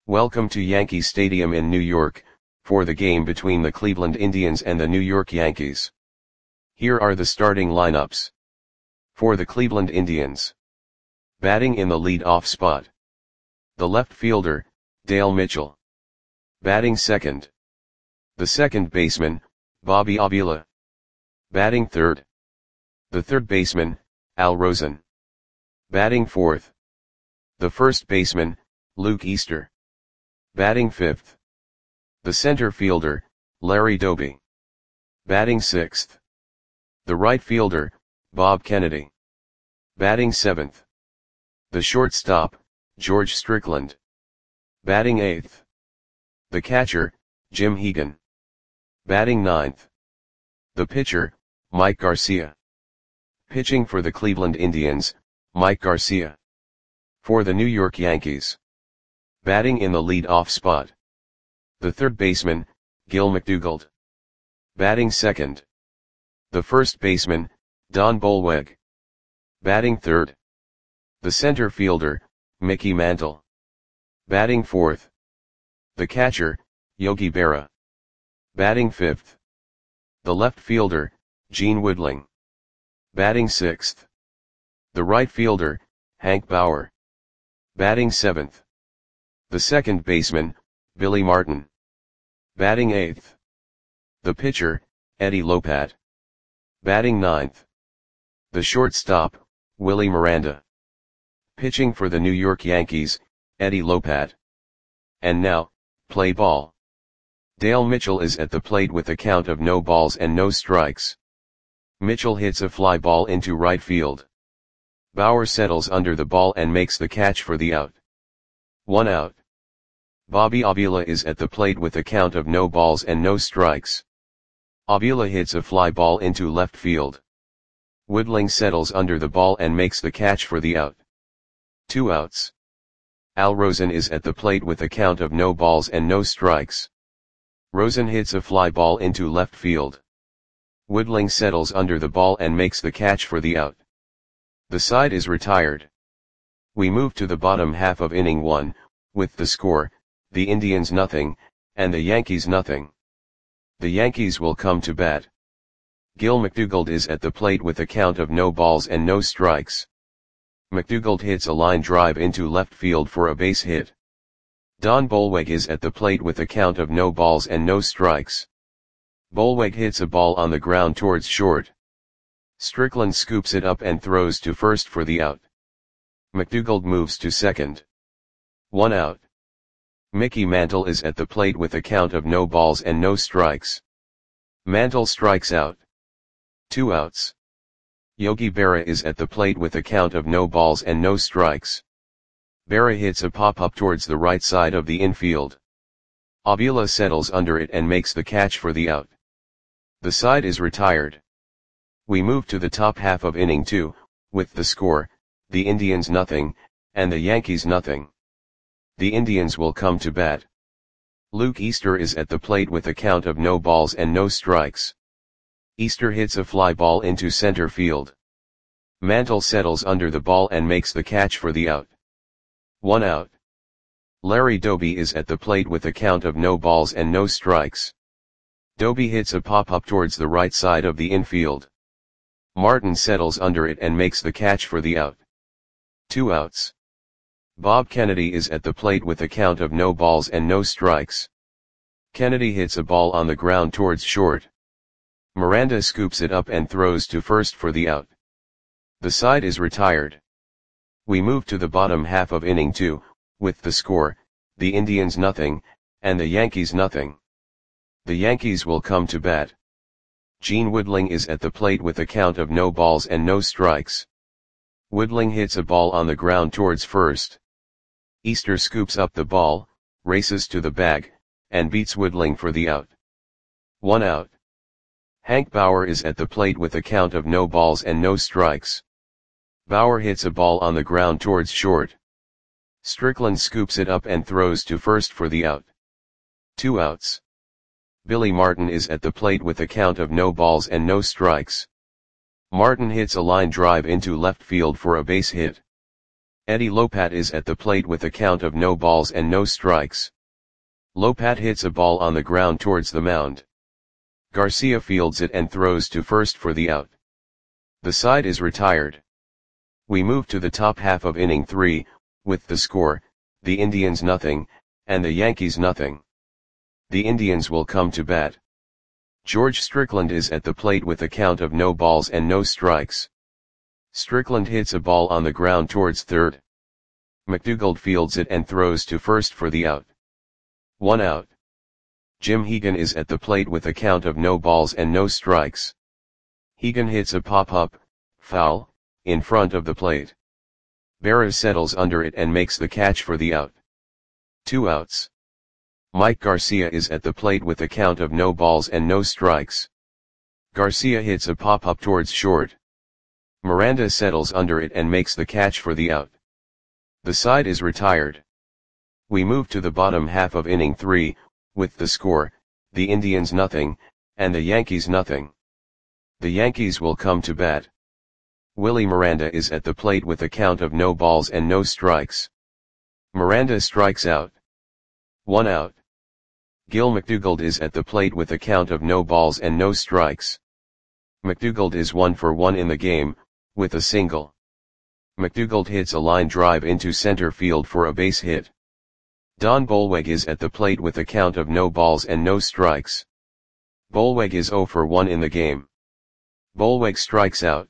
Welcome to Yankee Stadium in New York, for the game between the Cleveland Indians and the New York Yankees. Here are the starting lineups. For the Cleveland Indians. Batting in the lead-off spot. The left fielder, Dale Mitchell. Batting second. The second baseman, Bobby Avila. Batting third. The third baseman, Al Rosen. Batting fourth. The first baseman, Luke Easter. Batting fifth. The center fielder, Larry Doby. Batting sixth. The right fielder, Bob Kennedy. Batting seventh. The shortstop, George Strickland. Batting eighth. The catcher, Jim Hegan. Batting ninth. The pitcher, Mike Garcia. Pitching for the Cleveland Indians, Mike Garcia. For the New York Yankees. Batting in the lead-off spot. The third baseman, Gil McDougald. Batting second. The first baseman, Don Bolweg. Batting third. The center fielder, Mickey Mantle. Batting fourth. The catcher, Yogi Berra. Batting fifth. The left fielder, Gene Woodling. Batting sixth. The right fielder, Hank Bauer. Batting seventh. The second baseman, Billy Martin. Batting eighth. The pitcher, Eddie Lopat. Batting ninth. The shortstop, Willie Miranda. Pitching for the New York Yankees, Eddie Lopat. And now, play ball. Dale Mitchell is at the plate with a count of no balls and no strikes. Mitchell hits a fly ball into right field. Bauer settles under the ball and makes the catch for the out. 1 out. Bobby Avila is at the plate with a count of no balls and no strikes. Avila hits a fly ball into left field. Woodling settles under the ball and makes the catch for the out. 2 outs. Al Rosen is at the plate with a count of no balls and no strikes. Rosen hits a fly ball into left field. Woodling settles under the ball and makes the catch for the out. The side is retired. We move to the bottom half of inning 1, with the score, the Indians nothing, and the Yankees nothing. The Yankees will come to bat. Gil McDougald is at the plate with a count of no balls and no strikes. McDougald hits a line drive into left field for a base hit. Don Bolweg is at the plate with a count of no balls and no strikes. Bolweg hits a ball on the ground towards short. Strickland scoops it up and throws to first for the out. McDougald moves to second. 1 out. Mickey Mantle is at the plate with a count of no balls and no strikes. Mantle strikes out. 2 outs. Yogi Berra is at the plate with a count of no balls and no strikes. Berra hits a pop-up towards the right side of the infield. Avila settles under it and makes the catch for the out. The side is retired. We move to the top half of inning 2, with the score, the Indians nothing, and the Yankees nothing. The Indians will come to bat. Luke Easter is at the plate with a count of no balls and no strikes. Easter hits a fly ball into center field. Mantle settles under the ball and makes the catch for the out. 1 out. Larry Doby is at the plate with a count of no balls and no strikes. Doby hits a pop-up towards the right side of the infield. Martin settles under it and makes the catch for the out. 2 outs. Bob Kennedy is at the plate with a count of no balls and no strikes. Kennedy hits a ball on the ground towards short. Miranda scoops it up and throws to first for the out. The side is retired. We move to the bottom half of inning 2, with the score, the Indians nothing, and the Yankees nothing. The Yankees will come to bat. Gene Woodling is at the plate with a count of no balls and no strikes. Woodling hits a ball on the ground towards first. Easter scoops up the ball, races to the bag, and beats Woodling for the out. 1 out. Hank Bauer is at the plate with a count of no balls and no strikes. Bauer hits a ball on the ground towards short. Strickland scoops it up and throws to first for the out. 2 outs. Billy Martin is at the plate with a count of no balls and no strikes. Martin hits a line drive into left field for a base hit. Eddie Lopat is at the plate with a count of no balls and no strikes. Lopat hits a ball on the ground towards the mound. Garcia fields it and throws to first for the out. The side is retired. We move to the top half of inning 3, with the score, the Indians nothing, and the Yankees nothing. The Indians will come to bat. George Strickland is at the plate with a count of no balls and no strikes. Strickland hits a ball on the ground towards third. McDougald fields it and throws to first for the out. 1 out. Jim Hegan is at the plate with a count of no balls and no strikes. Hegan hits a pop-up, foul, in front of the plate. Berra settles under it and makes the catch for the out. 2 outs. Mike Garcia is at the plate with a count of no balls and no strikes. Garcia hits a pop-up towards short. Miranda settles under it and makes the catch for the out. The side is retired. We move to the bottom half of inning 3, with the score, the Indians nothing, and the Yankees nothing. The Yankees will come to bat. Willie Miranda is at the plate with a count of no balls and no strikes. Miranda strikes out. 1 out. Gil McDougald is at the plate with a count of no balls and no strikes. McDougald is 1 for 1 in the game, with a single. McDougald hits a line drive into center field for a base hit. Don Bolweg is at the plate with a count of no balls and no strikes. Bolweg is 0 for 1 in the game. Bolweg strikes out.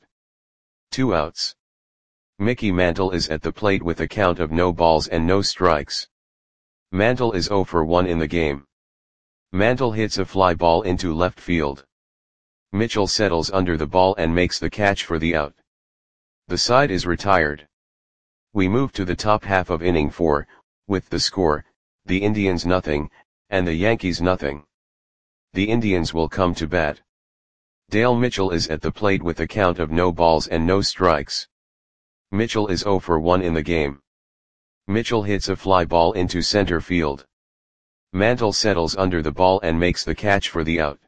2 outs. Mickey Mantle is at the plate with a count of no balls and no strikes. Mantle is 0 for 1 in the game. Mantle hits a fly ball into left field. Mitchell settles under the ball and makes the catch for the out. The side is retired. We move to the top half of inning 4, with the score, the Indians nothing, and the Yankees nothing. The Indians will come to bat. Dale Mitchell is at the plate with a count of no balls and no strikes. Mitchell is 0 for 1 in the game. Mitchell hits a fly ball into center field. Mantle settles under the ball and makes the catch for the out.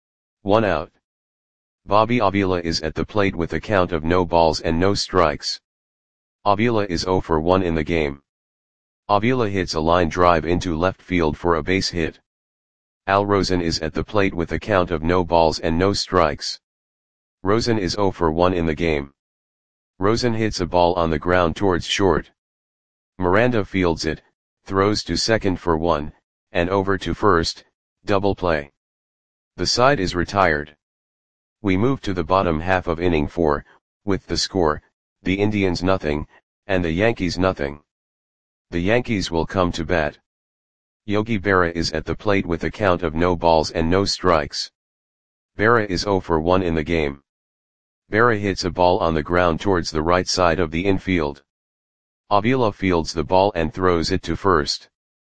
1 out. Bobby Avila is at the plate with a count of no balls and no strikes. Avila is 0 for 1 in the game. Avila hits a line drive into left field for a base hit. Al Rosen is at the plate with a count of no balls and no strikes. Rosen is 0 for 1 in the game. Rosen hits a ball on the ground towards short. Miranda fields it, throws to second for 1, and over to first, double play. The side is retired. We move to the bottom half of inning 4, with the score, the Indians nothing, and the Yankees nothing. The Yankees will come to bat. Yogi Berra is at the plate with a count of no balls and no strikes. Berra is 0 for 1 in the game. Berra hits a ball on the ground towards the right side of the infield. Avila fields the ball and throws it to first.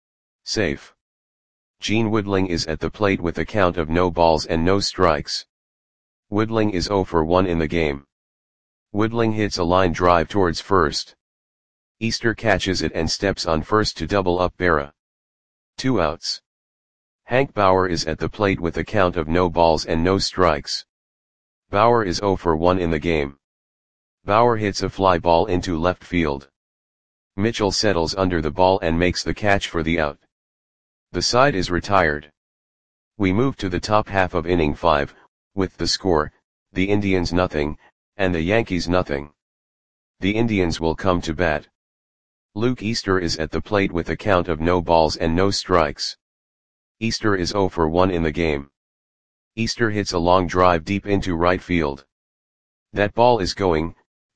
Safe. Gene Woodling is at the plate with a count of no balls and no strikes. Woodling is 0 for 1 in the game. Woodling hits a line drive towards first. Easter catches it and steps on first to double up Berra. 2 outs. Hank Bauer is at the plate with a count of no balls and no strikes. Bauer is 0 for 1 in the game. Bauer hits a fly ball into left field. Mitchell settles under the ball and makes the catch for the out. The side is retired. We move to the top half of inning 5, with the score, the Indians nothing, and the Yankees nothing. The Indians will come to bat. Luke Easter is at the plate with a count of no balls and no strikes. Easter is 0 for 1 in the game. Easter hits a long drive deep into right field. That ball is gone.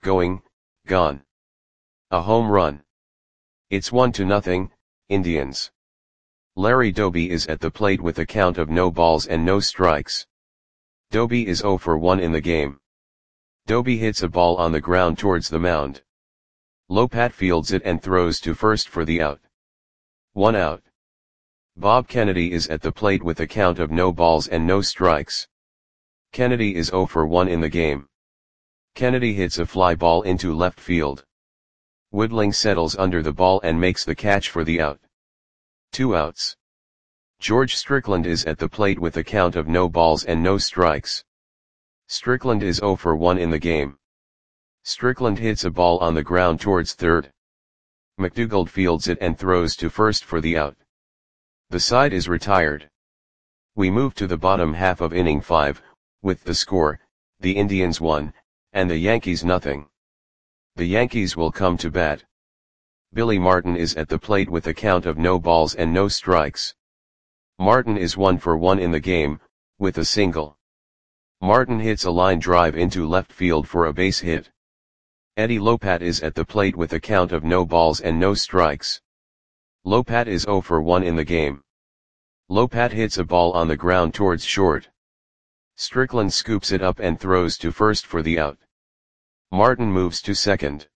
A home run. It's 1-0, Indians. Larry Doby is at the plate with a count of no balls and no strikes. Doby is 0 for 1 in the game. Doby hits a ball on the ground towards the mound. Lopat fields it and throws to first for the out. 1 out. Bob Kennedy is at the plate with a count of no balls and no strikes. Kennedy is 0 for 1 in the game. Kennedy hits a fly ball into left field. Woodling settles under the ball and makes the catch for the out. 2 outs. George Strickland is at the plate with a count of no balls and no strikes. Strickland is 0 for 1 in the game. Strickland hits a ball on the ground towards third. McDougald fields it and throws to first for the out. The side is retired. We move to the bottom half of inning 5, with the score, the Indians 1, and the Yankees nothing. The Yankees will come to bat. Billy Martin is at the plate with a count of no balls and no strikes. Martin is 1 for 1 in the game, with a single. Martin hits a line drive into left field for a base hit. Eddie Lopat is at the plate with a count of no balls and no strikes. Lopat is 0 for 1 in the game. Lopat hits a ball on the ground towards short. Strickland scoops it up and throws to first for the out. Martin moves to second.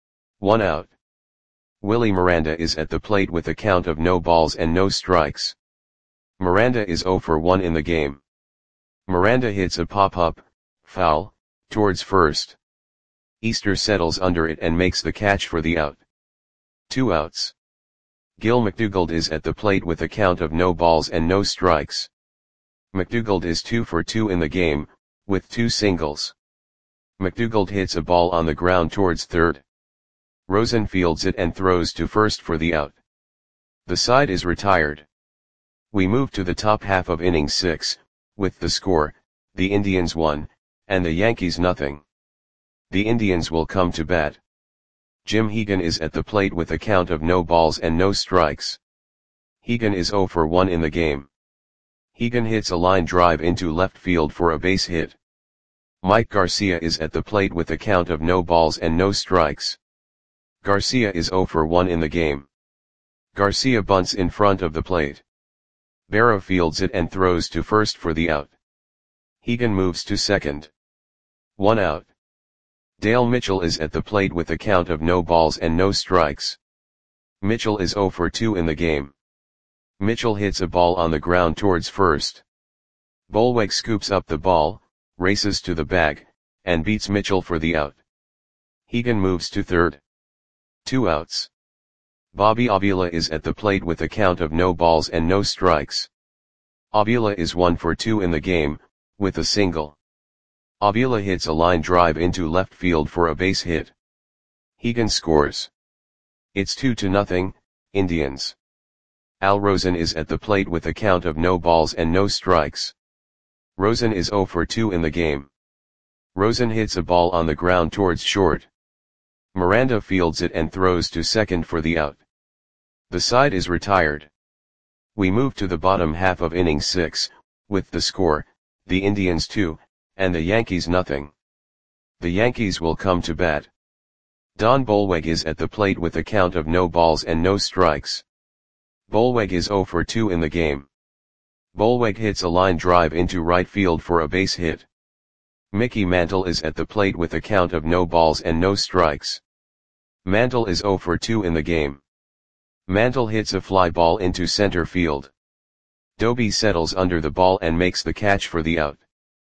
1 out. Willie Miranda is at the plate with a count of no balls and no strikes. Miranda is 0 for 1 in the game. Miranda hits a pop-up, foul, towards first. Easter settles under it and makes the catch for the out. 2 outs. Gil McDougald is at the plate with a count of no balls and no strikes. McDougald is 2 for 2 in the game, with 2 singles. McDougald hits a ball on the ground towards third. Rosen fields it and throws to first for the out. The side is retired. We move to the top half of inning 6, with the score, the Indians 1, and the Yankees nothing. The Indians will come to bat. Jim Hegan is at the plate with a count of no balls and no strikes. Hegan is 0 for 1 in the game. Hegan hits a line drive into left field for a base hit. Mike Garcia is at the plate with a count of no balls and no strikes. Garcia is 0 for 1 in the game. Garcia bunts in front of the plate. Berra fields it and throws to first for the out. Hegan moves to second. 1 out. Dale Mitchell is at the plate with a count of no balls and no strikes. Mitchell is 0 for 2 in the game. Mitchell hits a ball on the ground towards first. Bolweg scoops up the ball, races to the bag, and beats Mitchell for the out. Hegan moves to third. 2 outs. Bobby Avila is at the plate with a count of no balls and no strikes. Avila is 1 for 2 in the game, with a single. Avila hits a line drive into left field for a base hit. Hegan scores. It's 2-0, Indians. Al Rosen is at the plate with a count of no balls and no strikes. Rosen is 0 for 2 in the game. Rosen hits a ball on the ground towards short. Miranda fields it and throws to second for the out. The side is retired. We move to the bottom half of inning 6, with the score, the Indians 2, and the Yankees nothing. The Yankees will come to bat. Don Bolweg is at the plate with a count of no balls and no strikes. Bolweg is 0 for 2 in the game. Bolweg hits a line drive into right field for a base hit. Mickey Mantle is at the plate with a count of no balls and no strikes. Mantle is 0 for 2 in the game. Mantle hits a fly ball into center field. Doby settles under the ball and makes the catch for the out.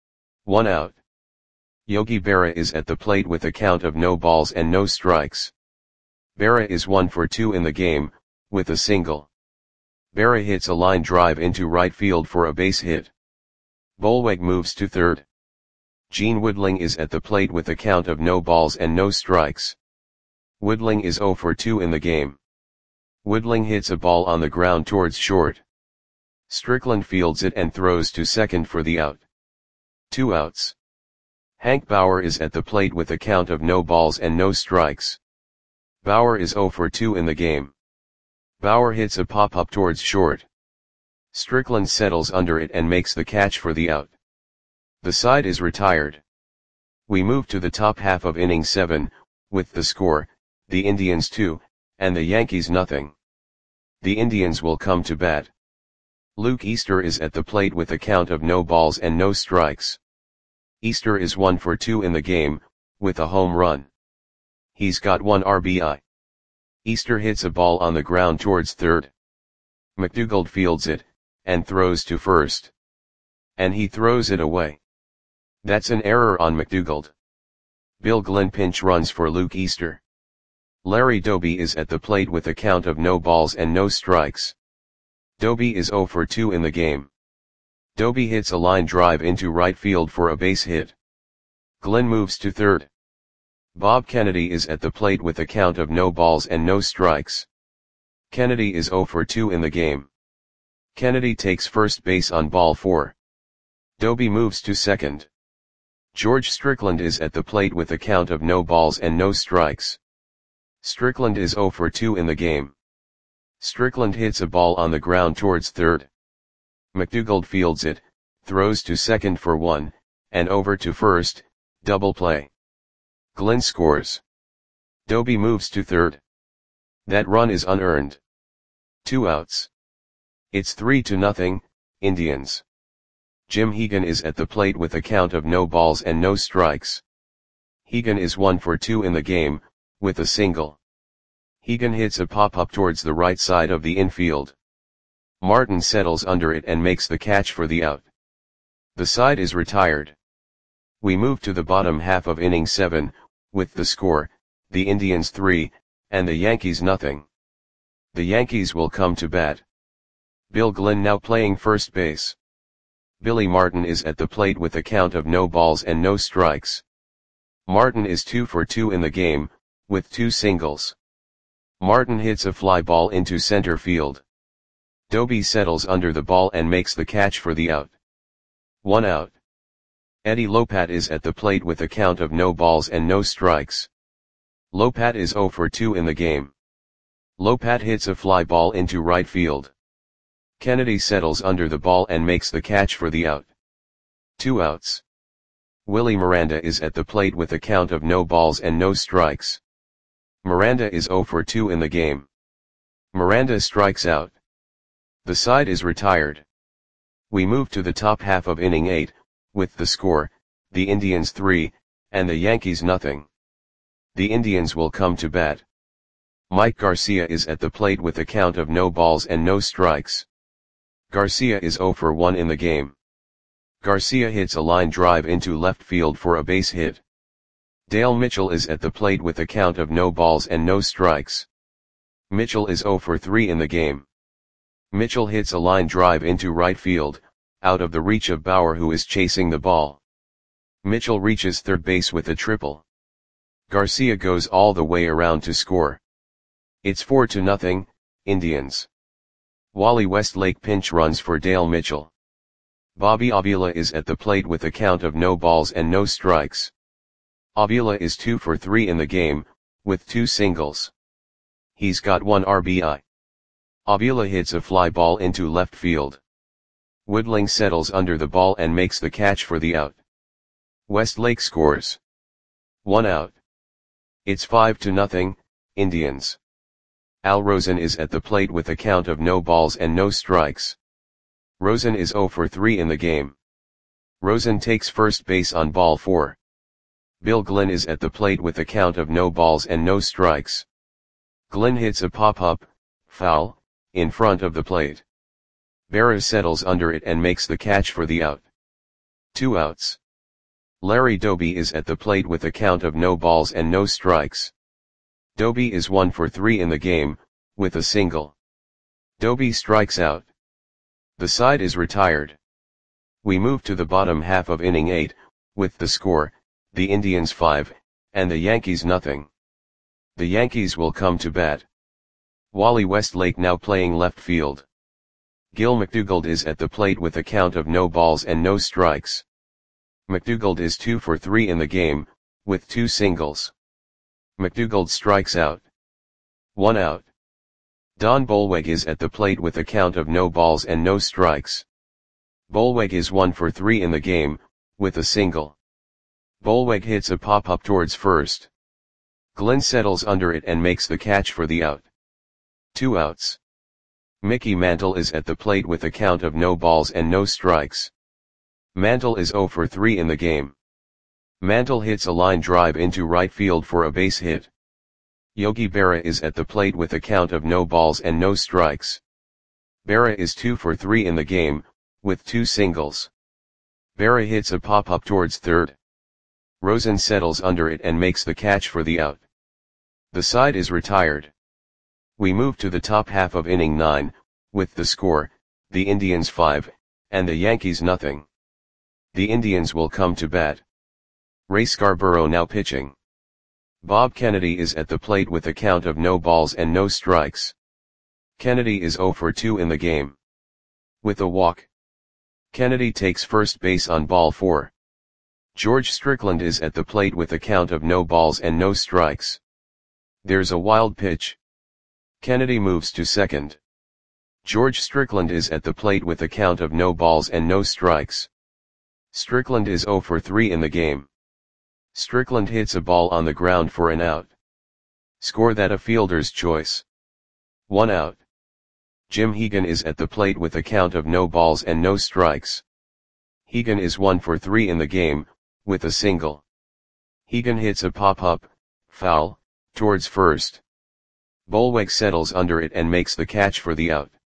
1 out. Yogi Berra is at the plate with a count of no balls and no strikes. Berra is 1 for 2 in the game, with a single. Berra hits a line drive into right field for a base hit. Bolweg moves to third. Gene Woodling is at the plate with a count of no balls and no strikes. Woodling is 0 for 2 in the game. Woodling hits a ball on the ground towards short. Strickland fields it and throws to second for the out. 2 outs. Hank Bauer is at the plate with a count of no balls and no strikes. Bauer is 0 for 2 in the game. Bauer hits a pop-up towards short. Strickland settles under it and makes the catch for the out. The side is retired. We move to the top half of inning 7, with the score, the Indians 2, and the Yankees nothing. The Indians will come to bat. Luke Easter is at the plate with a count of no balls and no strikes. Easter is 1 for 2 in the game, with a home run. He's got 1 RBI. Easter hits a ball on the ground towards third. McDougald fields it, and throws to first. And he throws it away. That's an error on McDougald. Bill Glenn pinch runs for Luke Easter. Larry Doby is at the plate with a count of no balls and no strikes. Doby is 0 for 2 in the game. Doby hits a line drive into right field for a base hit. Glenn moves to third. Bob Kennedy is at the plate with a count of no balls and no strikes. Kennedy is 0 for 2 in the game. Kennedy takes first base on ball 4. Doby moves to second. George Strickland is at the plate with a count of no balls and no strikes. Strickland is 0 for 2 in the game. Strickland hits a ball on the ground towards third. McDougald fields it, throws to second for 1, and over to first, double play. Glenn scores. Doby moves to third. That run is unearned. 2 outs. It's 3-0, Indians. Jim Hegan is at the plate with a count of no balls and no strikes. Hegan is 1 for 2 in the game, with a single. Hegan hits a pop-up towards the right side of the infield. Martin settles under it and makes the catch for the out. The side is retired. We move to the bottom half of inning 7, with the score, the Indians 3, and the Yankees nothing. The Yankees will come to bat. Bill Glenn now playing first base. Billy Martin is at the plate with a count of no balls and no strikes. Martin is 2 for 2 in the game, with 2 singles. Martin hits a fly ball into center field. Doby settles under the ball and makes the catch for the out. 1 out. Eddie Lopat is at the plate with a count of no balls and no strikes. Lopat is 0 for 2 in the game. Lopat hits a fly ball into right field. Kennedy settles under the ball and makes the catch for the out. 2 outs. Willie Miranda is at the plate with a count of no balls and no strikes. Miranda is 0 for 2 in the game. Miranda strikes out. The side is retired. We move to the top half of inning 8, with the score, the Indians 3, and the Yankees nothing. The Indians will come to bat. Mike Garcia is at the plate with a count of no balls and no strikes. Garcia is 0 for 1 in the game. Garcia hits a line drive into left field for a base hit. Dale Mitchell is at the plate with a count of no balls and no strikes. Mitchell is 0 for 3 in the game. Mitchell hits a line drive into right field, out of the reach of Bauer, who is chasing the ball. Mitchell reaches third base with a triple. Garcia goes all the way around to score. It's 4-0, Indians. Wally Westlake pinch runs for Dale Mitchell. Bobby Avila is at the plate with a count of no balls and no strikes. Avila is 2 for 3 in the game, with 2 singles. He's got 1 RBI. Avila hits a fly ball into left field. Woodling settles under the ball and makes the catch for the out. Westlake scores. 1 out. It's 5-0, Indians. Al Rosen is at the plate with a count of no balls and no strikes. Rosen is 0 for 3 in the game. Rosen takes first base on ball 4. Bill Glenn is at the plate with a count of no balls and no strikes. Glenn hits a pop-up, foul, in front of the plate. Berra settles under it and makes the catch for the out. 2 outs. Larry Doby is at the plate with a count of no balls and no strikes. Doby is 1 for 3 in the game, with a single. Doby strikes out. The side is retired. We move to the bottom half of inning 8, with the score, the Indians 5, and the Yankees nothing. The Yankees will come to bat. Wally Westlake now playing left field. Gil McDougald is at the plate with a count of no balls and no strikes. McDougald is 2 for 3 in the game, with 2 singles. McDougald strikes out. 1 out. Don Bolweg is at the plate with a count of no balls and no strikes. Bolweg is 1 for 3 in the game, with a single. Bolweg hits a pop-up towards first. Glenn settles under it and makes the catch for the out. 2 outs. Mickey Mantle is at the plate with a count of no balls and no strikes. Mantle is 0 for 3 in the game. Mantle hits a line drive into right field for a base hit. Yogi Berra is at the plate with a count of no balls and no strikes. Berra is 2 for 3 in the game, with 2 singles. Berra hits a pop-up towards third. Rosen settles under it and makes the catch for the out. The side is retired. We move to the top half of inning 9, with the score, the Indians 5, and the Yankees nothing. The Indians will come to bat. Ray Scarborough now pitching. Bob Kennedy is at the plate with a count of no balls and no strikes. Kennedy is 0 for 2 in the game. With a walk, Kennedy takes first base on ball 4. George Strickland is at the plate with a count of no balls and no strikes. There's a wild pitch. Kennedy moves to second. George Strickland is at the plate with a count of no balls and no strikes. Strickland is 0 for 3 in the game. Strickland hits a ball on the ground for an out. Score that a fielder's choice. 1 out. Jim Hegan is at the plate with a count of no balls and no strikes. Hegan is 1 for 3 in the game, with a single. Hegan hits a pop-up, foul, towards first. Bolweg settles under it and makes the catch for the out.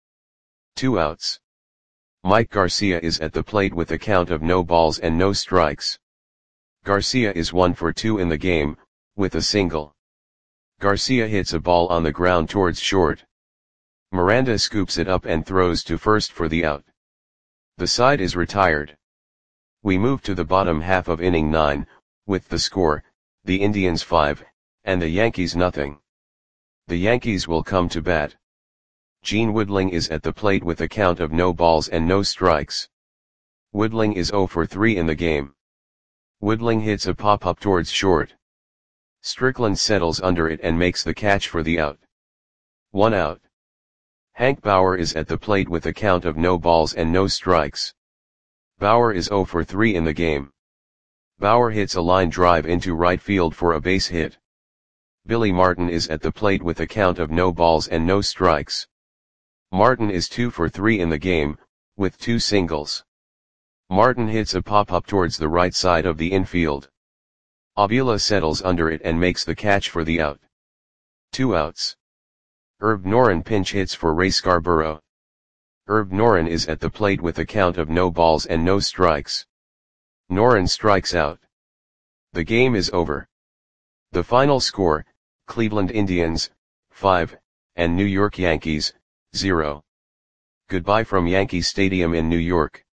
2 outs. Mike Garcia is at the plate with a count of no balls and no strikes. Garcia is 1 for 2 in the game, with a single. Garcia hits a ball on the ground towards short. Miranda scoops it up and throws to first for the out. The side is retired. We move to the bottom half of inning 9, with the score, the Indians 5, and the Yankees nothing. The Yankees will come to bat. Gene Woodling is at the plate with a count of no balls and no strikes. Woodling is 0 for 3 in the game. Woodling hits a pop-up towards short. Strickland settles under it and makes the catch for the out. 1 out. Hank Bauer is at the plate with a count of no balls and no strikes. Bauer is 0 for 3 in the game. Bauer hits a line drive into right field for a base hit. Billy Martin is at the plate with a count of no balls and no strikes. Martin is 2 for 3 in the game, with 2 singles. Martin hits a pop-up towards the right side of the infield. Avila settles under it and makes the catch for the out. 2 outs. Herb Noren pinch hits for Ray Scarborough. Herb Noren is at the plate with a count of no balls and no strikes. Noren strikes out. The game is over. The final score, Cleveland Indians, 5, and New York Yankees, 0. Goodbye from Yankee Stadium in New York.